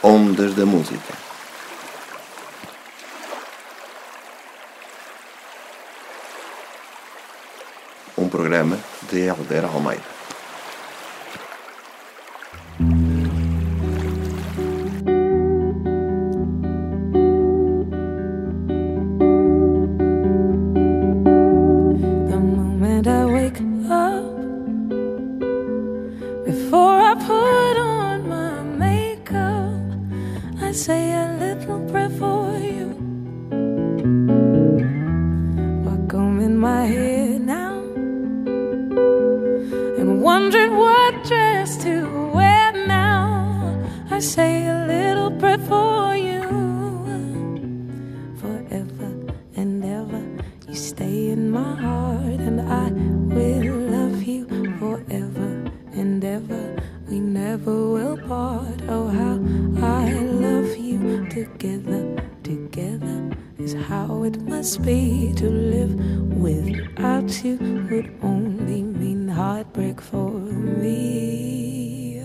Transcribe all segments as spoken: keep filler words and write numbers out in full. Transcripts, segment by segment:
Ondas da Música. Um programa de Helder Almeida. The moment I wake up, before I put on my makeup, I say a little prayer for you. While combing my hair now and wondering what dress to wear now, I say a little prayer for you. Forever and ever you stay in my heart, and I will love you forever and ever. We never will part. Oh, how I love you. Together, together is how it must be. To live without you would only mean heartbreak for me.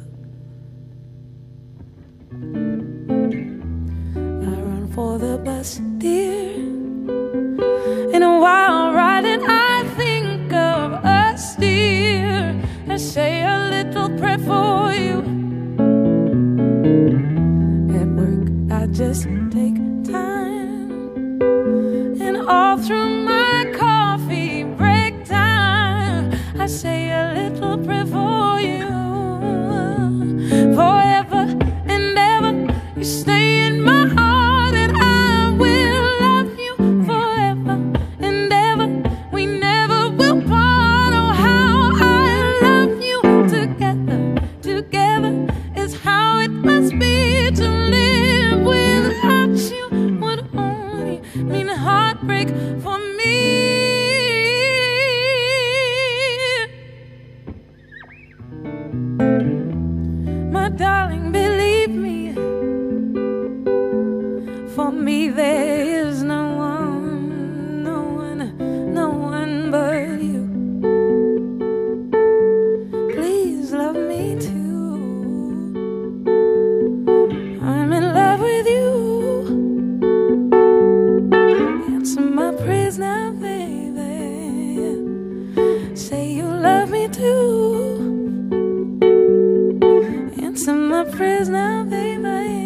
I run for the bus, dear. In a while riding I think of us, dear. I say a little prayer for you. At work I just take time, and all through my coffee break time, I say a little prayer for you. Forever and ever you stay in my heart, and I will love you forever and ever. We never will part. Oh, how I love you. Together, together is how it must be. To live without you would only mean heartbreak for me. My darling, believe me, for me there is no one, no one, no one but you. Please love me too. I'm in love with you. Answer my prayers now, baby. Say you love me too. Answer my prayers now, baby.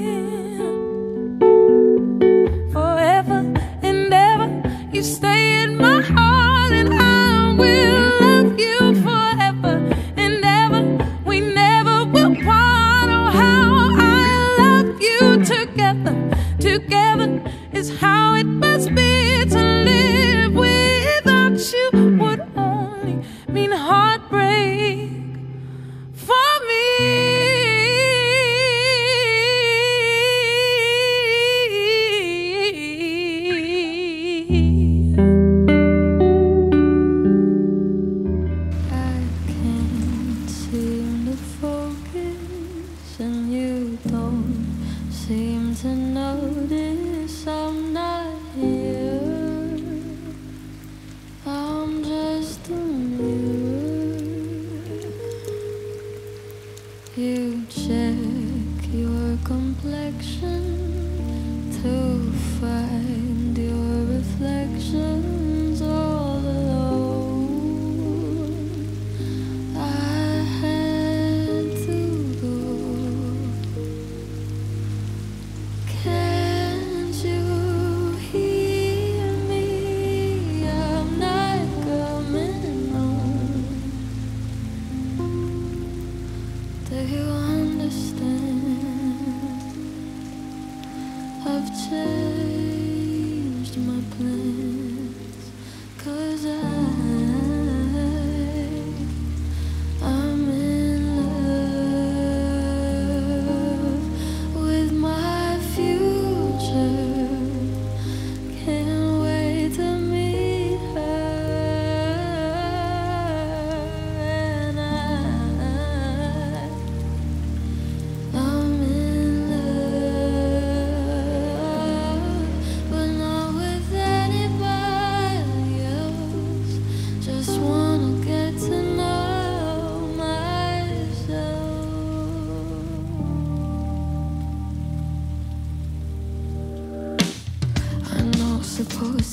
Forever and ever you stay in my heart, and I will love you forever and ever. We never will part. Oh, how I love you. Together, together is how it must be. To live without you would only mean heartbreak for me. I can't seem to focus, and you don't seem to notice I'm not here. I'm just a mirror. You check your complexion to find your reflections all alone. I had to go. Can't you hear me? I'm not coming home. Do you understand? I've changed.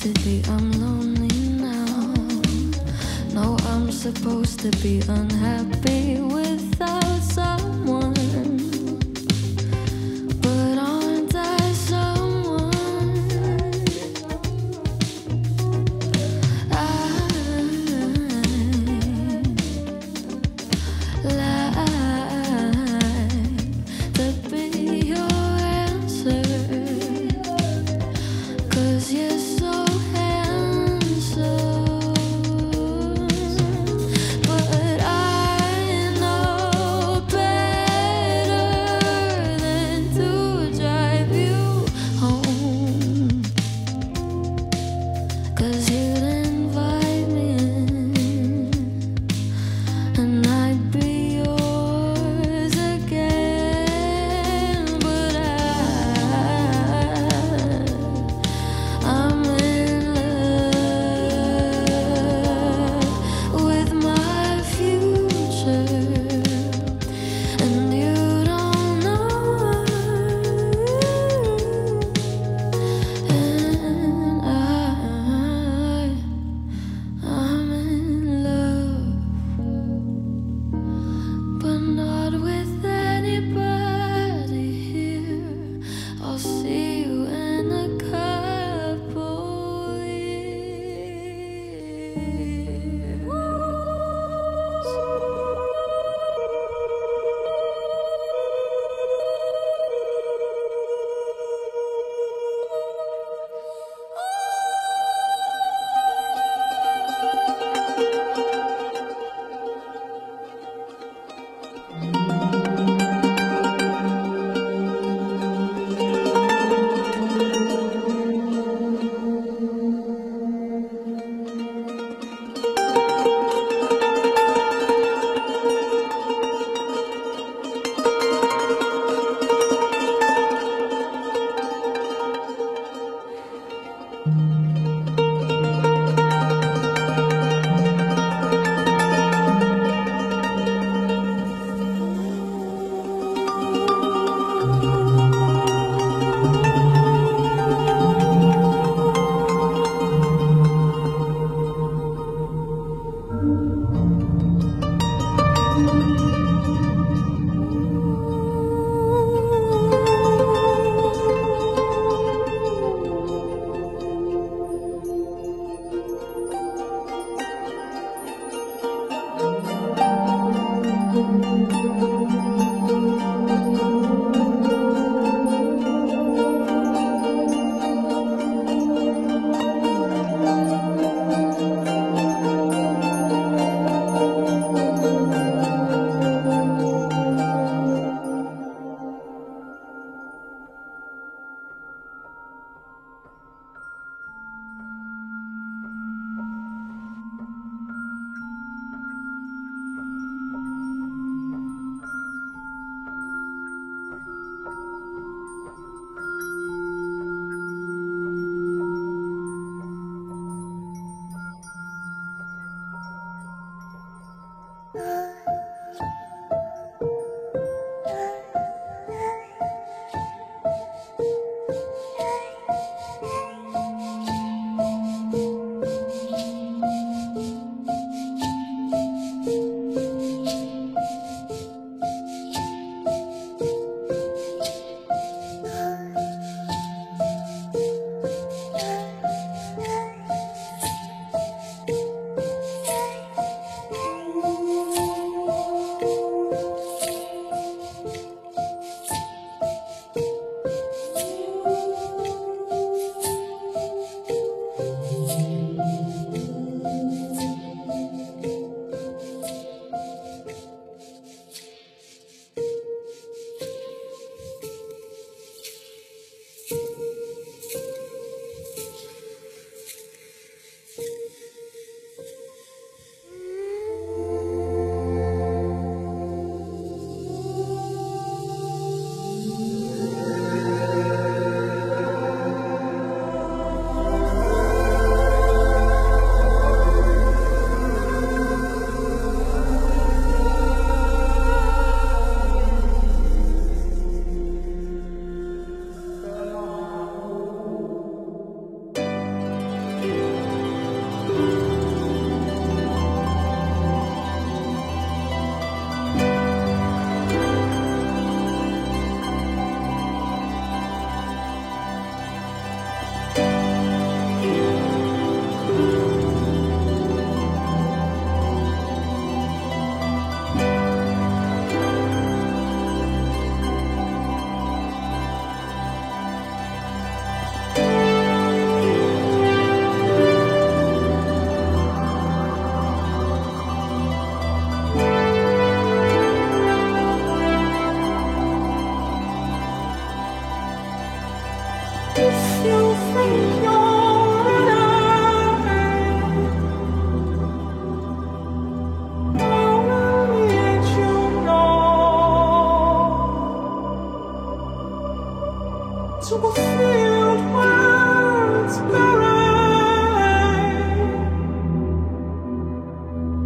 Supposedly I'm lonely now. No, I'm supposed to be unhappy without someone. But aren't I someone? I like to be your answer. 'Cause you're so handsome. But I know better.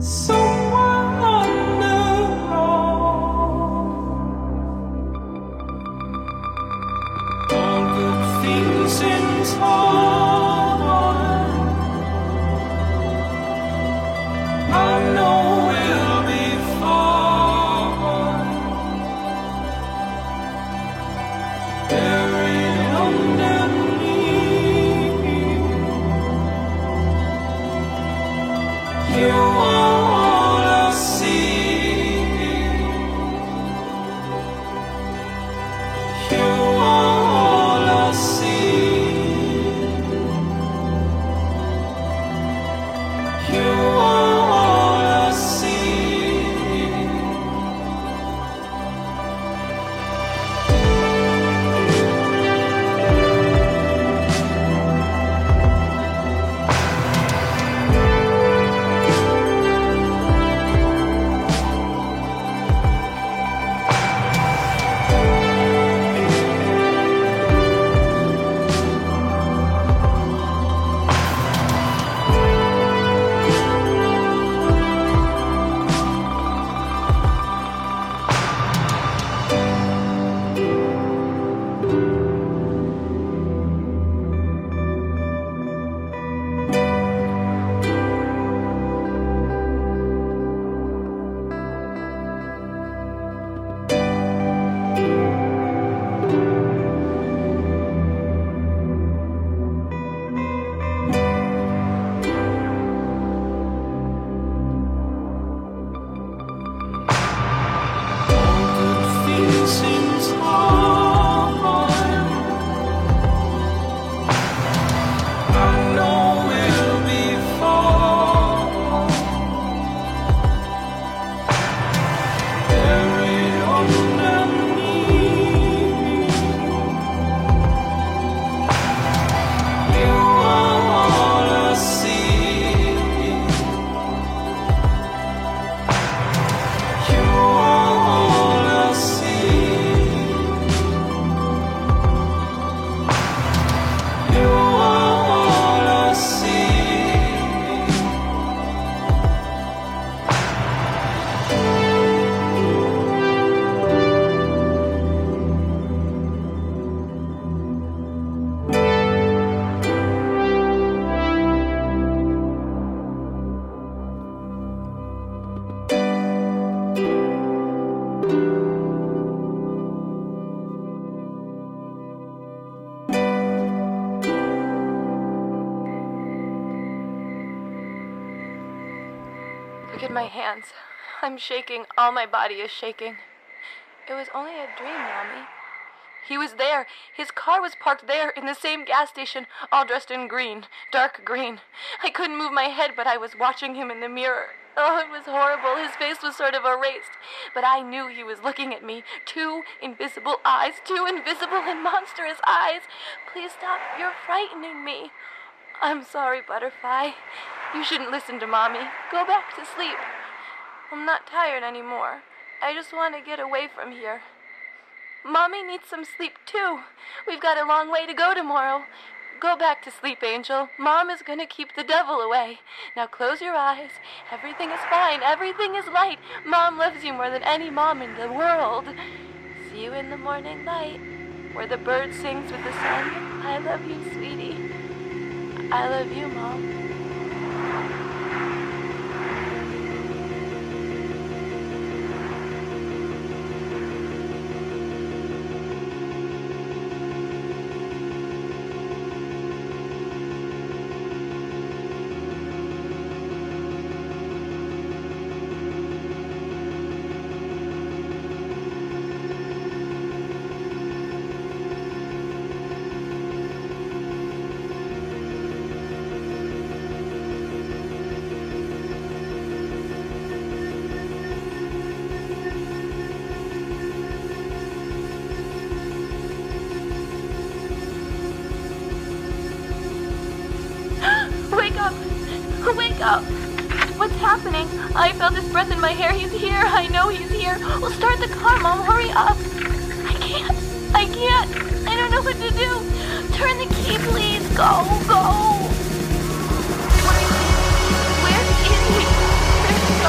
Look at my hands. I'm shaking. All my body is shaking. It was only a dream, Mommy. He was there. His car was parked there in the same gas station, all dressed in green, dark green. I couldn't move my head, but I was watching him in the mirror. Oh, it was horrible. His face was sort of erased, but I knew he was looking at me. Two invisible eyes, two invisible and monstrous eyes. Please stop. You're frightening me. I'm sorry, Butterfly. You shouldn't listen to Mommy. Go back to sleep. I'm not tired anymore. I just want to get away from here. Mommy needs some sleep, too. We've got a long way to go tomorrow. Go back to sleep, Angel. Mom is going to keep the devil away. Now close your eyes. Everything is fine. Everything is light. Mom loves you more than any mom in the world. See you in the morning light, where the bird sings with the sun. I love you, sweetie. I love you, Mom. Wake up! What's happening? I felt his breath in my hair. He's here. I know he's here. Well, start the car, Mom. Hurry up. I can't. I can't. I don't know what to do. Turn the key, please. Go, go. Where is he? Where is he?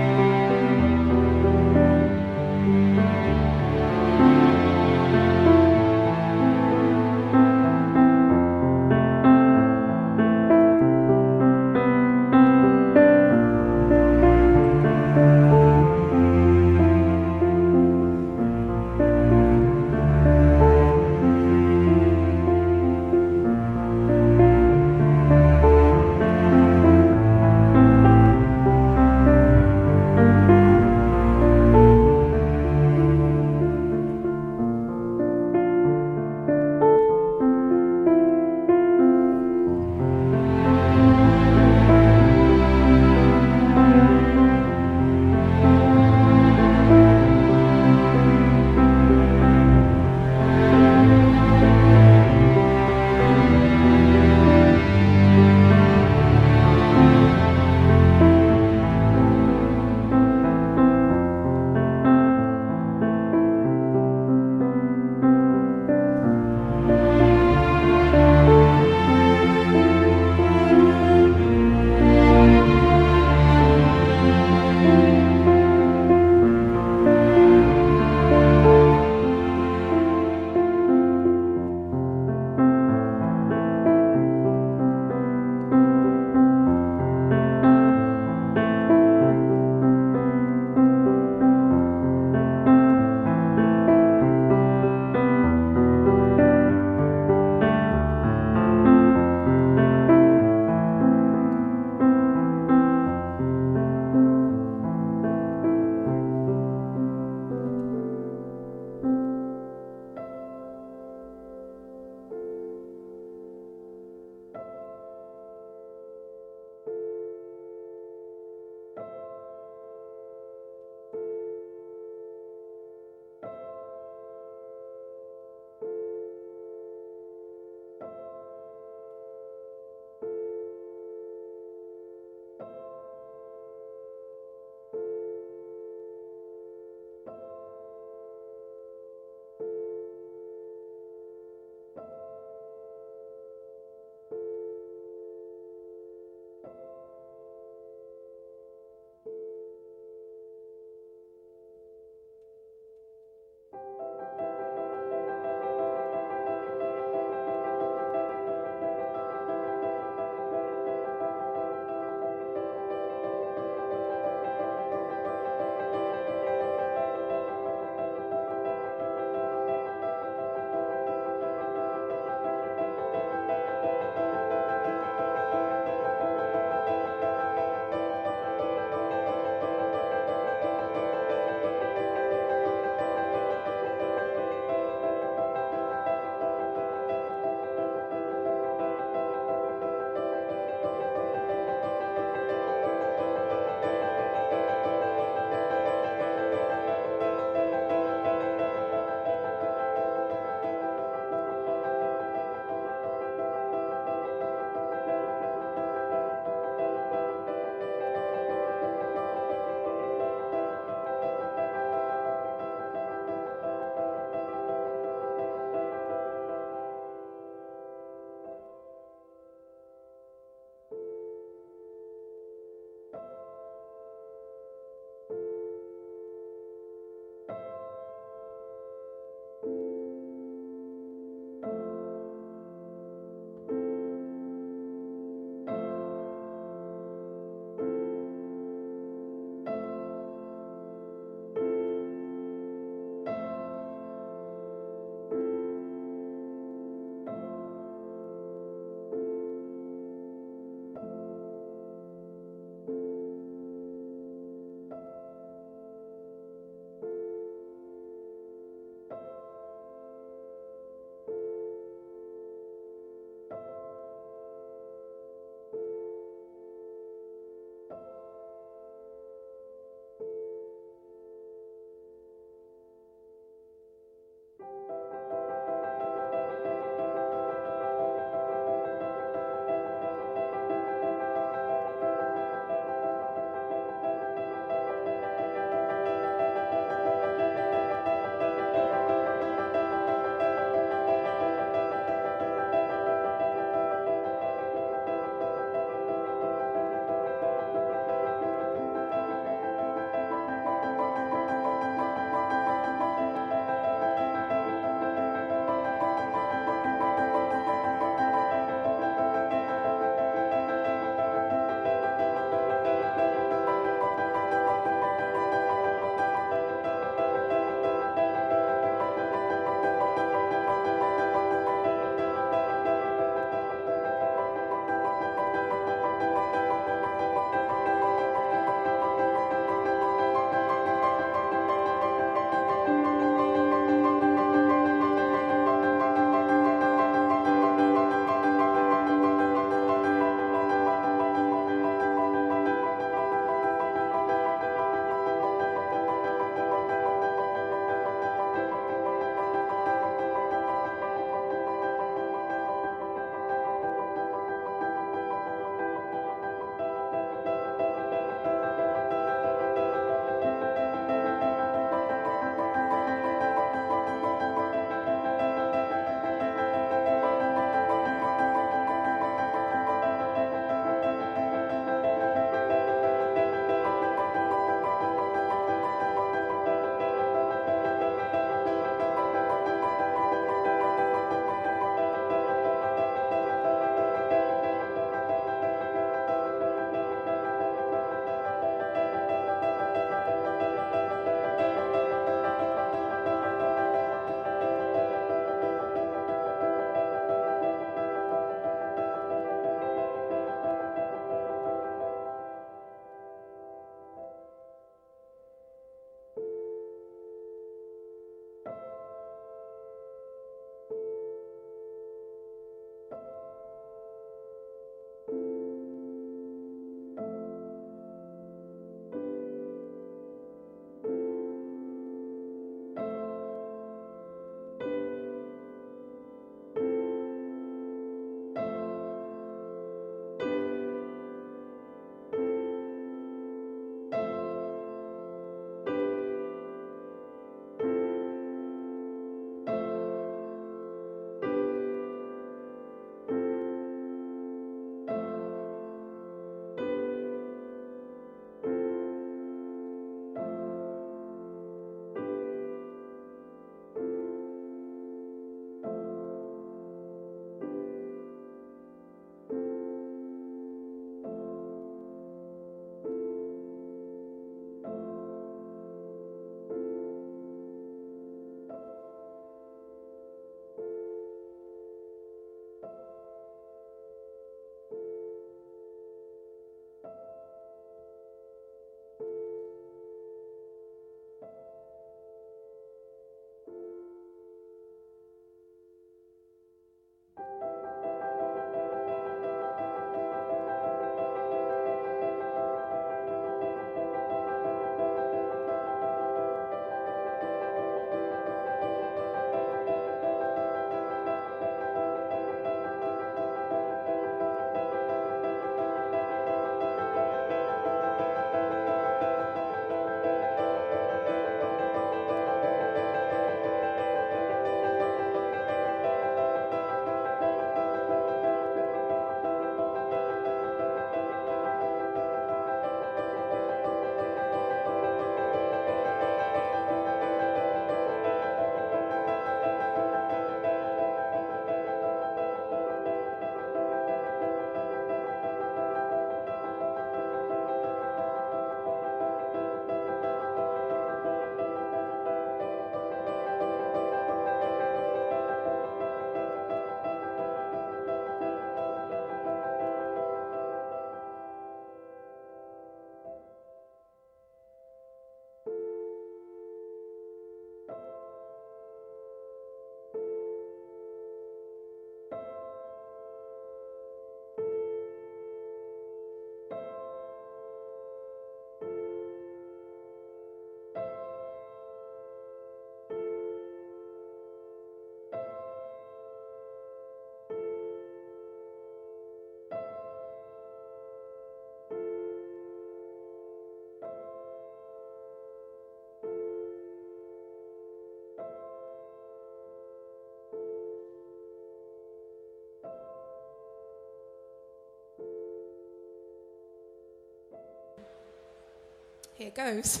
Here goes.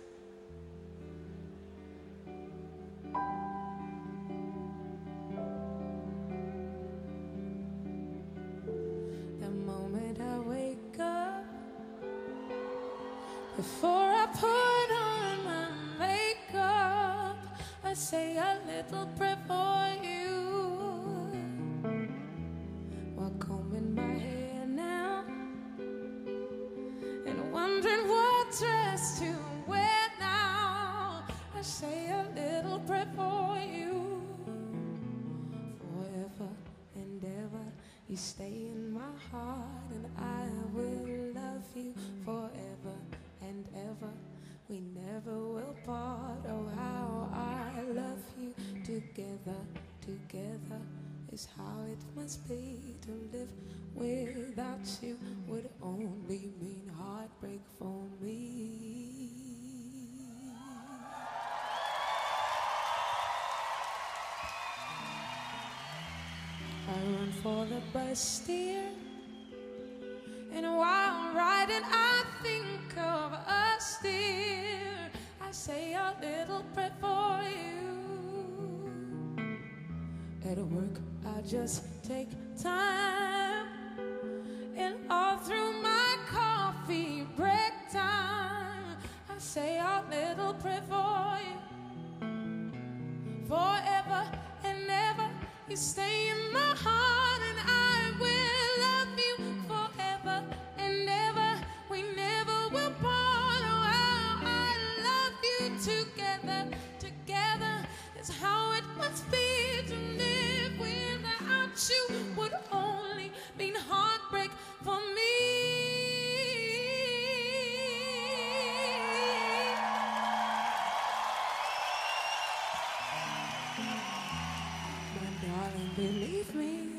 The moment I wake up, before I put on my makeup, I say a little prayer for you. While combing my hair now and wondering what dress to wear now, I say a little prayer for you. Forever and ever, you stay in my heart, and I will love you forever and ever. We never will part. Oh, how I love you. Together, together is how it must be. To live without you would only mean heartbreak for me. I run for the bus, dear, and while riding I think of us, dear. I say a little prayer for you. At work I just take time, and all through my coffee break time, I say a little prayer for you. Forever and ever, you stay in my heart, and I will love you forever and ever. We never will part. Oh, how I love you. Together, together is how it must be. To live without you would only mean heartbreak for me. My darling, believe me.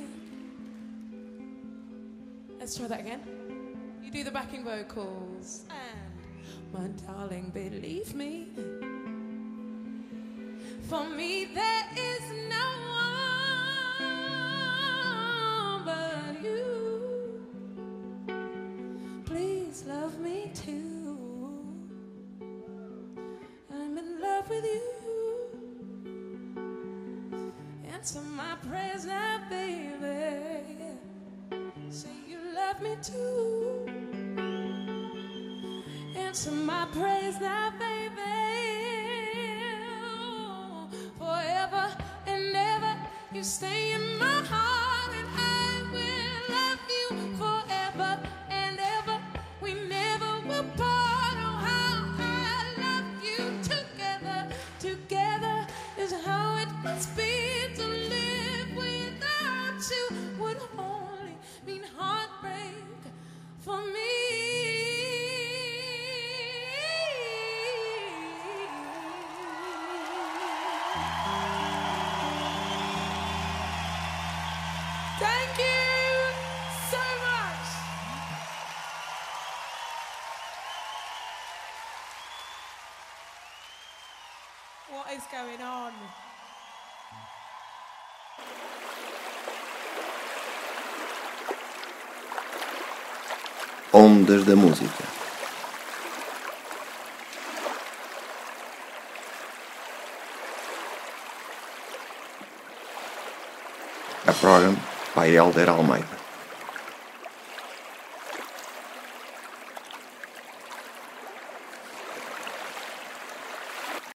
Let's try that again. You do the backing vocals. And my darling, believe me. For me there is no one but you. Please love me too. I'm in love with you. Answer my prayers now, baby. Say you love me too. Answer my prayers now, baby. Forever and ever, you stay in my heart, and I will love you forever and ever. We never will part. Oh, how I love you. Together, together is how it must be. To live without you would only mean heartbreak for me. Thank you so much. What is going on? Ondas da Música. A program by Helder Almeida.